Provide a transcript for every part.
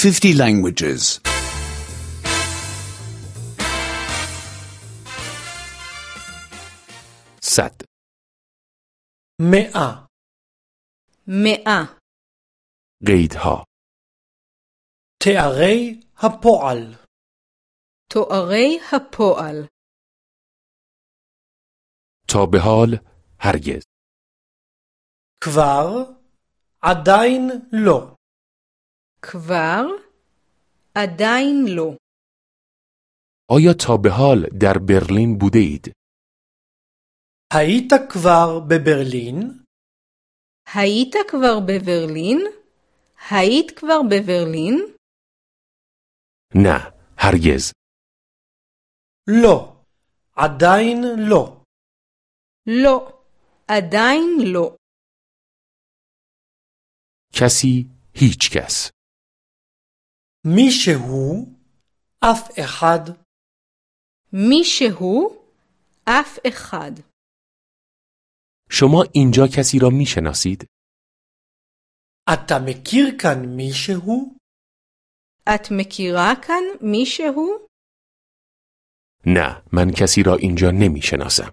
50 languages. 100 100 100 قیدها תארי הפועל תוארי הפועל تا به حال هرگز כבר עדיין לא כבר עדיין לא آیا تا به حال در برلین بوده اید؟ היית כבר בברלין? היית כבר בברלין? היית כבר בברלין? نه هرگز לא עדיין לא לא עדיין לא کسی هیچ کس מישהו אף אחד מישהו אף אחד شما اینجا کسی را می شناسید؟ אתה מכיר כאן מישהו? את מכירה כאן מישהו? نه من کسی را اینجا نمی شناسم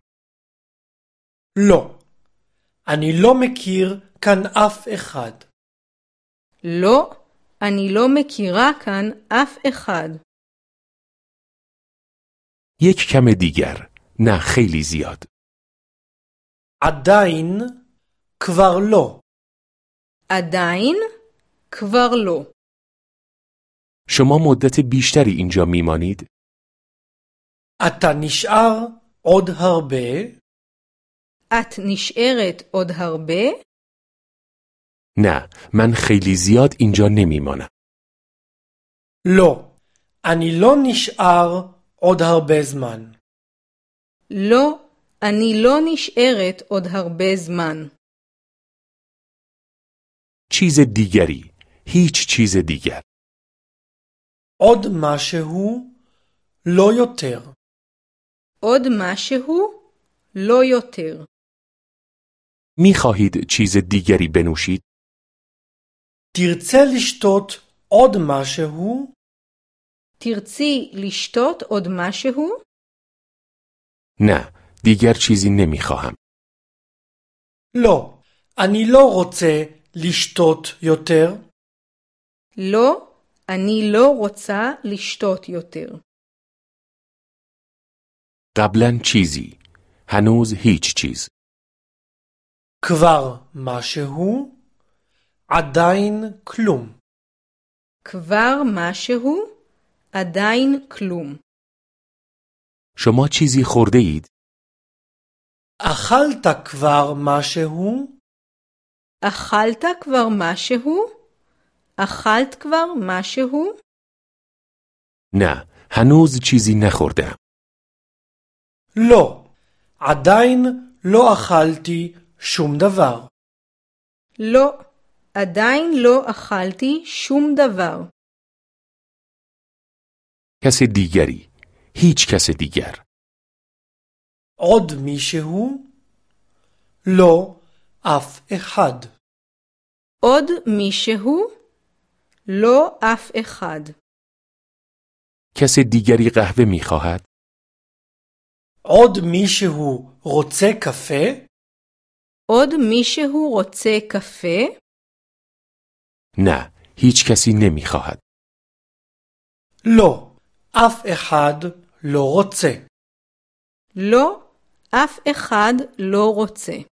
לא אני לא מכיר כאן אף אחד לא, אני לא מכירה כאן אף אחד. یک کم دیگر نه خیلی زیاد עדיין כבר לא עדיין כבר לא. شما مدت بیشتری اینجا می مانید؟ אתה נשאר עוד הרבה? את נשארת עוד הרבה? نه من خیلی زیاد اینجا نمی مانم לא, אני לא נשאר עוד הרבה זמן. לא, אני לא נשארת עוד הרבה זמן. چیز دیگری هیچ چیز دیگر עוד משהו לא יותר. עוד משהו לא יותר. می خواهید چیز دیگری بنوشید؟ תרצה לשתות עוד משהו? תרצי לשתות עוד משהו? نه دیگر چیزی نمی خواهم לא, אני לא רוצה לשתות יותר. לא, אני לא רוצה לשתות יותר. قبلا چیزی هنوز هیچ چیز כבר משהו? עדיין כלום. כבר משהו? עדיין כלום. شما چیزی خورده اید؟ אכלת כבר משהו? אכלת כבר משהו? אכלת כבר משהו? نه هنوز چیزی نخوردم לא, עדיין לא אכלתי שום דבר. לא, עדיין לא אכלתי שום דבר. کس دیگری هیچ کس دیگر עוד מישהו? לא, אף אחד. עוד מישהו? לא אף אחד. کس دیگری قهوه می خواهد؟ עוד מישהו רוצה קפה? עוד מישהו רוצה קפה? نه هیچ کسی نمی خواهد לא, אף אחד לא רוצה. לא, אף אחד לא רוצה.